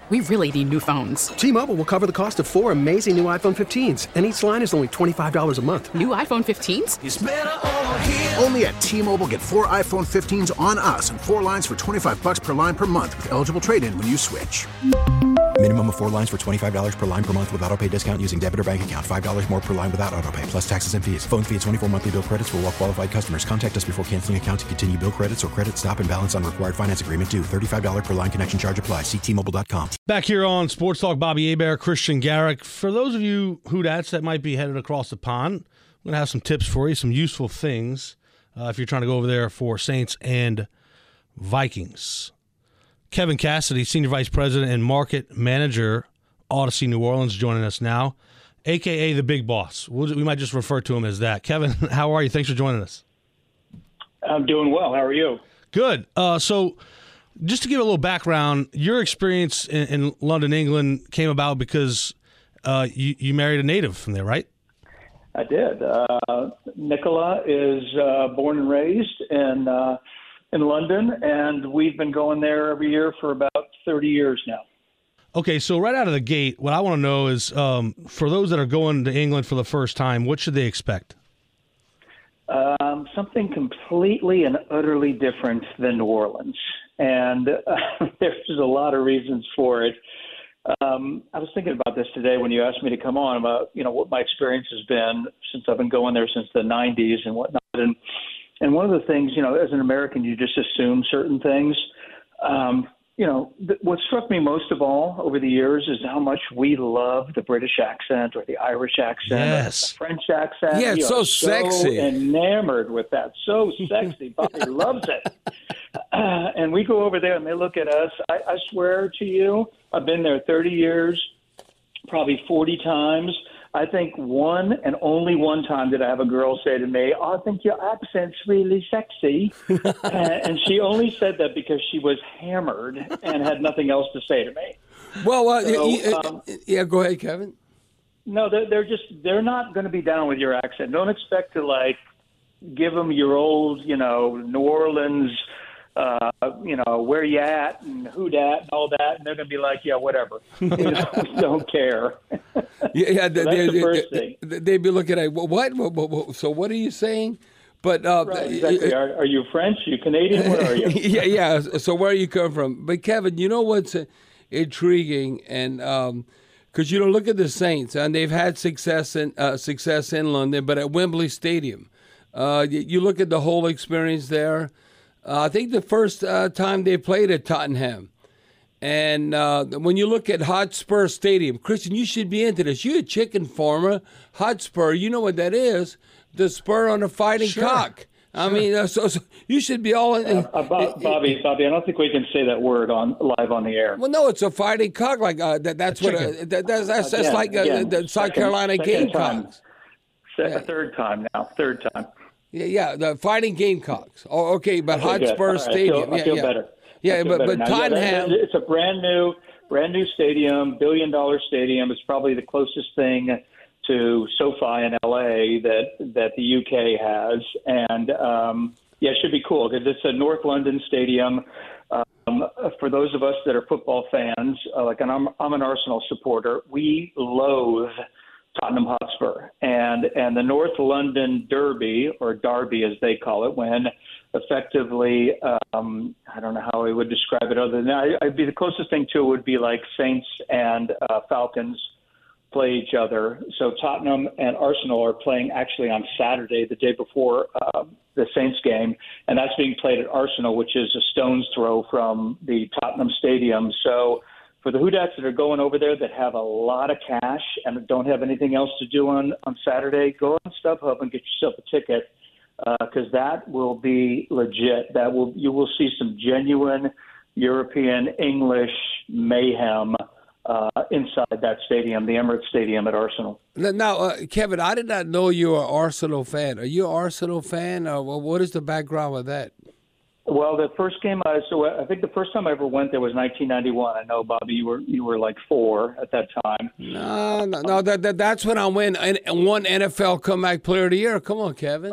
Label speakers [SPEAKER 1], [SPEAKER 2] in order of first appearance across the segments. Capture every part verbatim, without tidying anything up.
[SPEAKER 1] we really need new phones.
[SPEAKER 2] T-Mobile will cover the cost of four amazing new iPhone fifteens, and each line is only twenty-five dollars a month.
[SPEAKER 1] New iPhone fifteens?
[SPEAKER 3] It's better over here.
[SPEAKER 4] Only at T-Mobile, get four iPhone fifteens on us and four lines for twenty-five dollars per line per month with eligible trade-in when you switch.
[SPEAKER 5] Minimum of four lines for twenty-five dollars per line per month with autopay discount using debit or bank account. five dollars more per line without autopay, plus taxes and fees. Phone fee at twenty-four monthly bill credits for well-qualified customers. Contact us before canceling account to continue bill credits or credit stop and balance on required finance agreement due. thirty-five dollars per line connection charge applies. See T Mobile dot com.
[SPEAKER 6] Back here on Sports Talk, Bobby Hebert, Christian Garrick. For those of you Houdat's that might be headed across the pond, I'm going to have some tips for you, some useful things uh, if you're trying to go over there for Saints and Vikings. Kevin Cassidy, Senior Vice President and Market Manager, Odyssey New Orleans, joining us now, a k a the Big Boss. We'll, we might just refer to him as that. Kevin, how are you? Thanks for joining us.
[SPEAKER 7] I'm doing well. How are you?
[SPEAKER 6] Good. Uh, so just to give a little background, your experience in, in London, England came about because uh, you, you married a native from there, right?
[SPEAKER 7] I did. Uh, Nicola is uh, born and raised in uh, in London, and we've been going there every year for about thirty years now.
[SPEAKER 6] Okay, so right out of the gate, what I want to know is, um, for those that are going to England for the first time, what should they expect?
[SPEAKER 7] Um, something completely and utterly different than New Orleans. And uh, there's a lot of reasons for it. Um, I was thinking about this today when you asked me to come on about, you know, what my experience has been since I've been going there since the nineties and whatnot. And, and one of the things, you know, as an American, you just assume certain things. Um, You know, th- what struck me most of all over the years is how much we love the British accent or the Irish accent
[SPEAKER 6] Yes.
[SPEAKER 7] or the French accent.
[SPEAKER 8] Yeah,
[SPEAKER 7] We
[SPEAKER 8] it's so
[SPEAKER 7] are
[SPEAKER 8] sexy.
[SPEAKER 7] So enamored with that. So sexy. Bobby loves it. Uh, and we go over there and they look at us. I, I swear to you, I've been there thirty years, probably forty times. I think one and only one time did I have a girl say to me, oh, I think your accent's really sexy. and, and she only said that because she was hammered and had nothing else to say to me.
[SPEAKER 8] Well, uh,
[SPEAKER 7] So,
[SPEAKER 8] y- y-
[SPEAKER 7] um,
[SPEAKER 8] yeah, go ahead, Kevin.
[SPEAKER 7] No, they're, they're just, they're not going to be down with your accent. Don't expect to, like, give them your old, you know, New Orleans, uh, you know, where you at and who dat and all that. And they're going to be like, yeah, whatever. You know, don't care.
[SPEAKER 8] Yeah, yeah
[SPEAKER 7] So
[SPEAKER 8] they,
[SPEAKER 7] that's
[SPEAKER 8] they,
[SPEAKER 7] the first
[SPEAKER 8] they,
[SPEAKER 7] thing.
[SPEAKER 8] they, they'd be looking at what, what, what, what, what? So what are you saying? But uh,
[SPEAKER 7] Right, exactly. Are, are you French? Are you Canadian? What are you?
[SPEAKER 8] yeah, yeah. So where you come from? But Kevin, you know what's uh, intriguing, and um, because you know, look at the Saints, and they've had success in uh, success in London, but at Wembley Stadium, uh, you, you look at the whole experience there. Uh, I think the first uh, time they played at Tottenham. And uh, when you look at Hotspur Stadium, Christian, you should be into this. You're a chicken farmer. Hotspur, you know what that is? The spur on a fighting
[SPEAKER 6] Sure.
[SPEAKER 8] cock. I
[SPEAKER 6] Sure.
[SPEAKER 8] mean, uh, so, so you should be all in.
[SPEAKER 7] Uh, uh, Bob, Bobby, Bobby, I don't think we can say that word on live on the air.
[SPEAKER 8] Well, no, it's a fighting cock. Like uh, that, that's what. Uh, that, that's that's, that's
[SPEAKER 7] Again,
[SPEAKER 8] like uh,
[SPEAKER 7] again,
[SPEAKER 8] the South
[SPEAKER 7] second-
[SPEAKER 8] Carolina
[SPEAKER 7] second time.
[SPEAKER 8] Gamecocks.
[SPEAKER 7] Se-
[SPEAKER 8] Yeah.
[SPEAKER 7] Third time now. Third time.
[SPEAKER 8] Yeah, yeah, the fighting Gamecocks. Oh, okay, but
[SPEAKER 7] Okay, good.
[SPEAKER 8] Hotspur
[SPEAKER 7] All right,
[SPEAKER 8] Stadium.
[SPEAKER 7] I feel,
[SPEAKER 8] yeah,
[SPEAKER 7] I feel
[SPEAKER 8] yeah.
[SPEAKER 7] better.
[SPEAKER 8] Yeah,
[SPEAKER 7] I feel
[SPEAKER 8] but
[SPEAKER 7] better
[SPEAKER 8] but
[SPEAKER 7] now. Yeah, that-
[SPEAKER 8] Tottenham.
[SPEAKER 7] it's a brand new, brand new stadium, billion dollar stadium. It's probably the closest thing to SoFi in L A that that the U K has, and um, yeah, it should be cool because it's a North London stadium. Um, for those of us that are football fans, uh, like, and I'm I'm an Arsenal supporter, we loathe Tottenham Hotspur, and and the North London Derby, or Derby as they call it, when effectively, um, I don't know how I would describe it other than I, I'd be the closest thing to it would be like Saints and uh, Falcons play each other. So Tottenham and Arsenal are playing actually on Saturday, the day before uh, the Saints game, and that's being played at Arsenal, which is a stone's throw from the Tottenham Stadium. So for the Houdat's that are going over there that have a lot of cash and don't have anything else to do on, on Saturday, go on StubHub and get yourself a ticket because uh, that will be legit. That will you will see some genuine European English mayhem uh, inside that stadium, the Emirates Stadium at Arsenal.
[SPEAKER 8] Now, uh, Kevin, I did not know you were an Arsenal fan. Are you an Arsenal fan, or what is the background with that?
[SPEAKER 7] Well, the first game I so I think the first time I ever went there was nineteen ninety-one. I know, Bobby, you were you were like four at that time.
[SPEAKER 8] No, no, no. That, that that's when I win and won N F L Comeback Player of the Year. Come on, Kevin.
[SPEAKER 7] Oh,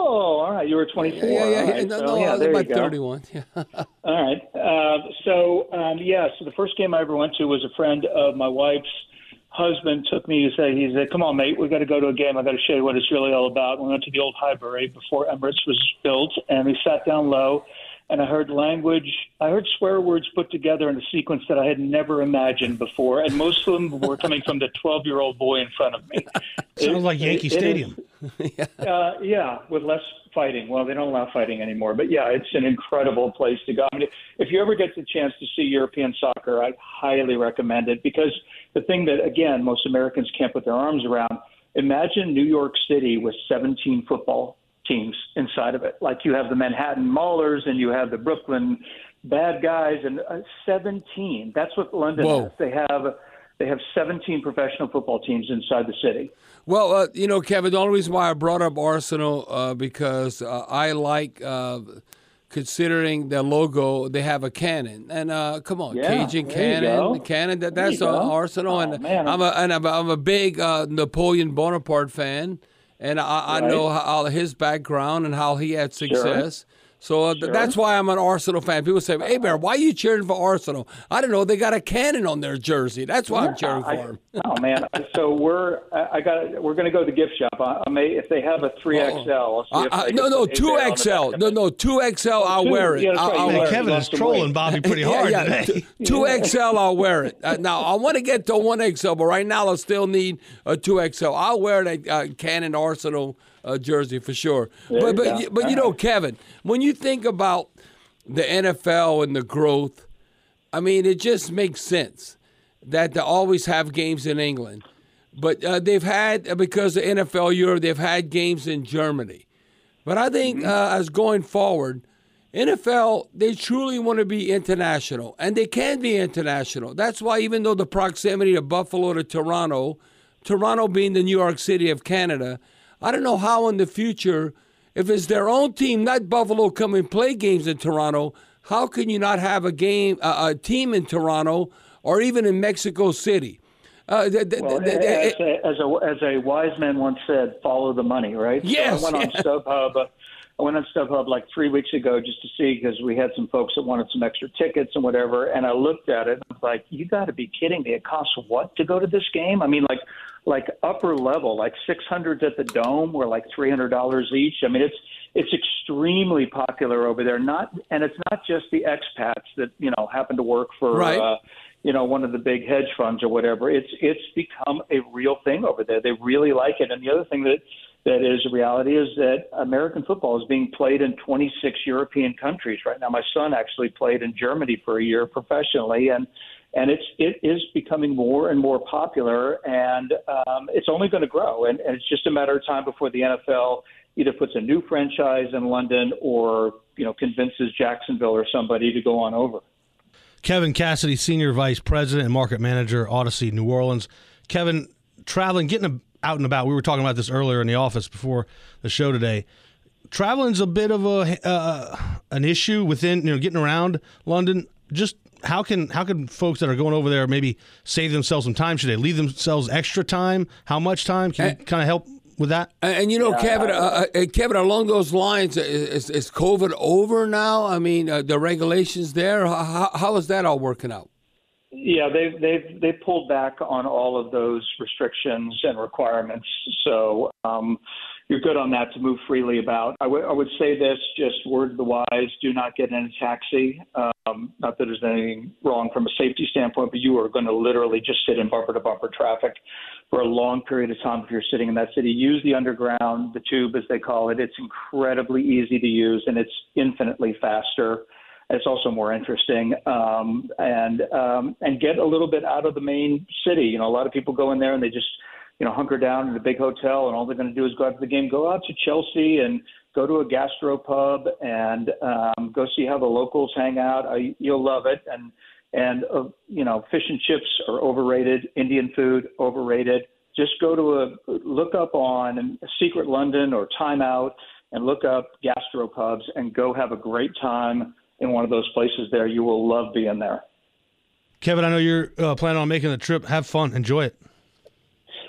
[SPEAKER 7] Oh, all right. You were twenty-four.
[SPEAKER 8] Yeah, yeah, yeah.
[SPEAKER 7] All right.
[SPEAKER 8] No,
[SPEAKER 7] so,
[SPEAKER 8] no,
[SPEAKER 7] yeah,
[SPEAKER 8] I was
[SPEAKER 7] there you
[SPEAKER 8] about
[SPEAKER 7] go.
[SPEAKER 8] thirty-one. Yeah.
[SPEAKER 7] All right. Uh, so, um, yeah, so the first game I ever went to was a friend of my wife's husband took me. He said, he said, come on, mate, we got to go to a game. I got to show you what it's really all about. We went to the old Highbury before Emirates was built, and we sat down low, and I heard language. I heard swear words put together in a sequence that I had never imagined before, and most of them were coming from the twelve-year-old boy in front of me.
[SPEAKER 6] Sounds
[SPEAKER 7] It-
[SPEAKER 6] like Yankee
[SPEAKER 7] it- it
[SPEAKER 6] Stadium.
[SPEAKER 7] is- uh, yeah, with less fighting. Well, they don't allow fighting anymore. But, yeah, it's an incredible place to go. I mean, if you ever get the chance to see European soccer, I highly recommend it because the thing that, again, most Americans can't put their arms around, imagine New York City with seventeen football teams inside of it. Like you have the Manhattan Maulers and you have the Brooklyn Bad Guys and uh, seventeen. That's what London
[SPEAKER 8] Whoa.
[SPEAKER 7] has. They have they have seventeen professional football teams inside the city.
[SPEAKER 8] Well, uh, you know, Kevin, the only reason why I brought up Arsenal uh, because uh, I like, uh, considering their logo, they have a cannon. And uh, come on,
[SPEAKER 7] Yeah,
[SPEAKER 8] Cajun
[SPEAKER 7] there you
[SPEAKER 8] cannon,
[SPEAKER 7] go.
[SPEAKER 8] cannon. That,
[SPEAKER 7] There
[SPEAKER 8] that's
[SPEAKER 7] you
[SPEAKER 8] uh,
[SPEAKER 7] go.
[SPEAKER 8] Arsenal.
[SPEAKER 7] Oh,
[SPEAKER 8] and
[SPEAKER 7] man.
[SPEAKER 8] I'm a and I'm a, I'm a big uh, Napoleon Bonaparte fan, and I, I
[SPEAKER 7] Right.
[SPEAKER 8] know how his background and how he had success. So uh, th-
[SPEAKER 7] Sure.
[SPEAKER 8] that's why I'm an Arsenal fan. People say, "Hey, Bear, why are you cheering for Arsenal?" I don't know. They got a cannon on their jersey. That's why I'm cheering for
[SPEAKER 7] I-
[SPEAKER 8] them.
[SPEAKER 7] Oh man! So we're I I got we're going to go to the gift shop. I, I may if they have a three X L. I'll see if
[SPEAKER 8] Uh, uh,
[SPEAKER 7] I can
[SPEAKER 8] no, no,
[SPEAKER 7] put a
[SPEAKER 8] two
[SPEAKER 7] band on the
[SPEAKER 8] X L.
[SPEAKER 7] back of
[SPEAKER 8] No,
[SPEAKER 7] it.
[SPEAKER 8] no, two X L. I'll
[SPEAKER 7] two,
[SPEAKER 8] wear it.
[SPEAKER 7] yeah, that's
[SPEAKER 8] I'll,
[SPEAKER 7] right,
[SPEAKER 8] I'll
[SPEAKER 7] you
[SPEAKER 8] wear
[SPEAKER 7] wear
[SPEAKER 8] it.
[SPEAKER 7] it.
[SPEAKER 6] Kevin is
[SPEAKER 7] Lost the
[SPEAKER 6] trolling
[SPEAKER 7] weight.
[SPEAKER 6] Bobby pretty
[SPEAKER 8] Yeah,
[SPEAKER 6] hard
[SPEAKER 8] yeah,
[SPEAKER 6] today.
[SPEAKER 8] two- two X L, I'll wear it. Uh, now, I want to get to one X L, but right now I still need a two X L. I'll wear that uh, Cannon Arsenal uh, jersey for sure.
[SPEAKER 7] There
[SPEAKER 8] But
[SPEAKER 7] you
[SPEAKER 8] but
[SPEAKER 7] go.
[SPEAKER 8] you- but you know, Kevin, when you think about the N F L and the growth, I mean, it just makes sense that they always have games in England. But uh, they've had, uh, because the N F L Europe, they've had games in Germany. But I think
[SPEAKER 7] Mm-hmm.
[SPEAKER 8] uh, as going forward, N F L, they truly want to be international, and they can be international. That's why even though the proximity of Buffalo to Toronto, Toronto being the New York City of Canada, I don't know how in the future, if it's their own team, not Buffalo, come and play games in Toronto, how can you not have a game, uh, a team in Toronto or even in Mexico City? Uh, th- th-
[SPEAKER 7] Well,
[SPEAKER 8] th-
[SPEAKER 7] as,
[SPEAKER 8] th-
[SPEAKER 7] a, as a as a wise man once said, follow the money, right?
[SPEAKER 8] Yes,
[SPEAKER 7] So I went
[SPEAKER 8] yeah.
[SPEAKER 7] on StubHub. Uh, I went on StubHub like three weeks ago just to see because we had some folks that wanted some extra tickets and whatever. And I looked at it and I was like, you got to be kidding me! It costs what to go to this game? I mean, like like upper level, like six hundreds at the Dome were like three hundred dollars each. I mean, it's it's extremely popular over there. Not and it's not just the expats that you know happen to work for.
[SPEAKER 8] Right.
[SPEAKER 7] Uh, you know, one of the big hedge funds or whatever. It's it's become a real thing over there. They really like it. And the other thing that, that is a reality is that American football is being played in twenty-six European countries right now. My son actually played in Germany for a year professionally, and and it's it is becoming more and more popular, and um, it's only going to grow. And, and it's just a matter of time before the N F L either puts a new franchise in London or you know convinces Jacksonville or somebody to go on over.
[SPEAKER 6] Kevin Cassidy, Senior Vice President and Market Manager, Odyssey New Orleans. Kevin, traveling, getting out and about. We were talking about this earlier in the office before the show today. Traveling's a bit of a uh, an issue within, you know, getting around London. Just how can how can folks that are going over there maybe save themselves some time? Should they leave themselves extra time? How much time? Can you kind of help with that?
[SPEAKER 8] And, and you know, Kevin, uh, uh, Kevin, along those lines, is, is COVID over now? I mean, uh, the regulations there, how, how is that all working out?
[SPEAKER 7] Yeah, they've they've they pulled back on all of those restrictions and requirements. So um, you're good on that to move freely about. I would I would say this, just word to the wise: do not get in a taxi. Um, not that there's anything wrong from a safety standpoint, but you are going to literally just sit in bumper to bumper traffic for a long period of time if you're sitting in that city. Use the underground, the tube as they call it. It's incredibly easy to use, and it's infinitely faster. It's also more interesting, um, and um, and get a little bit out of the main city. You know, a lot of people go in there and they just, you know, hunker down in a big hotel, and all they're going to do is go out to the game. Go out to Chelsea and go to a gastropub and um, go see how the locals hang out. I, you'll love it. And and uh, you know, fish and chips are overrated. Indian food overrated. Just go to a look up on Secret London or Time Out and look up gastropubs and go have a great time in one of those places there. You will love being there.
[SPEAKER 6] Kevin, I know you're uh, planning on making the trip. Have fun. Enjoy it.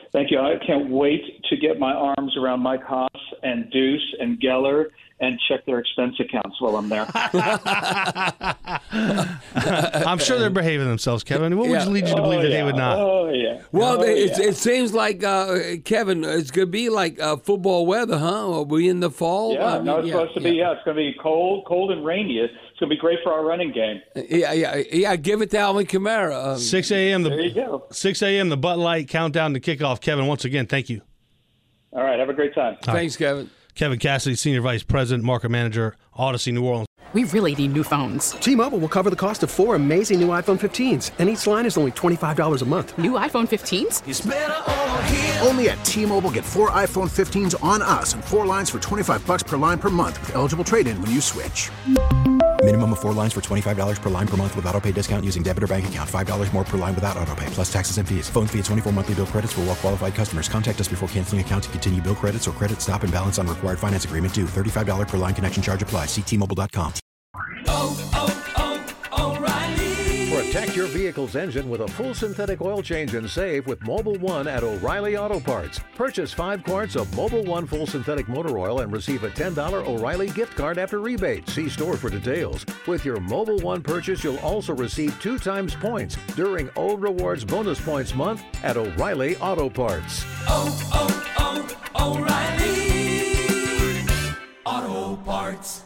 [SPEAKER 7] Thank you. I can't wait to get my arms around Mike Haas and Deuce and Geller and check their expense accounts while I'm there.
[SPEAKER 6] I'm sure they're behaving themselves, Kevin. What would
[SPEAKER 8] Yeah.
[SPEAKER 6] lead you to believe
[SPEAKER 7] oh,
[SPEAKER 6] that
[SPEAKER 7] yeah.
[SPEAKER 6] they would not?
[SPEAKER 7] Oh, yeah.
[SPEAKER 8] Well,
[SPEAKER 7] oh,
[SPEAKER 8] they, it's,
[SPEAKER 7] yeah.
[SPEAKER 8] it seems like, uh, Kevin, it's going to be like uh, football weather, huh? Are we in the fall?
[SPEAKER 7] Yeah,
[SPEAKER 8] I mean,
[SPEAKER 7] no, it's supposed to be. Yeah, it's going to be cold, cold and rainy. It's going to be great for our running game.
[SPEAKER 8] Yeah, yeah, yeah. Give it to Alvin Kamara. Um,
[SPEAKER 6] six a.m.
[SPEAKER 7] There you
[SPEAKER 6] the
[SPEAKER 7] go.
[SPEAKER 6] six a.m. the Bud Light countdown to kickoff. Kevin, once again, thank you.
[SPEAKER 7] All right, have a great time.
[SPEAKER 8] Thanks, Kevin.
[SPEAKER 6] Kevin Cassidy, Senior Vice President, Market Manager, Odyssey New Orleans.
[SPEAKER 1] We really need new phones.
[SPEAKER 2] T-Mobile will cover the cost of four amazing new iPhone fifteens, and each line is only twenty-five dollars a month.
[SPEAKER 1] New iPhone fifteens?
[SPEAKER 4] Only at T-Mobile, get four iPhone fifteens on us and four lines for twenty-five bucks per line per month with eligible trade-in when you switch.
[SPEAKER 5] Minimum of four lines for twenty-five dollars per line per month with autopay discount using debit or bank account. five dollars more per line without autopay, plus taxes and fees. Phone fee at twenty-four monthly bill credits for well-qualified customers. Contact us before canceling account to continue bill credits or credit stop and balance on required finance agreement due. thirty-five dollars per line connection charge applies. See T Mobile dot com.
[SPEAKER 3] Protect your vehicle's engine with a full synthetic oil change and save with Mobile One at O'Reilly Auto Parts. Purchase five quarts of Mobile One full synthetic motor oil and receive a ten dollars O'Reilly gift card after rebate. See store for details. With your Mobile One purchase, you'll also receive two times points during O Rewards Bonus Points Month at O'Reilly Auto Parts.
[SPEAKER 9] Oh, oh, oh, O'Reilly Auto Parts.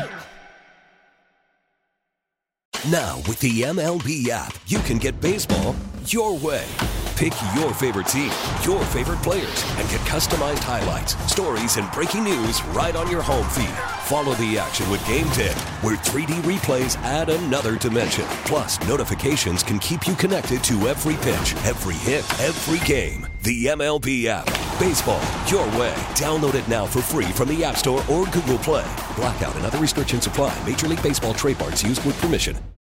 [SPEAKER 10] Now, with the M L B app, you can get baseball your way. Pick your favorite team, your favorite players, and get customized highlights, stories, and breaking news right on your home feed. Follow the action with Game Day, where three D replays add another dimension. Plus, notifications can keep you connected to every pitch, every hit, every game. The M L B app. Baseball your way. Download it now for free from the App Store or Google Play. Blackout and other restrictions apply. Major League Baseball trademarks used with permission.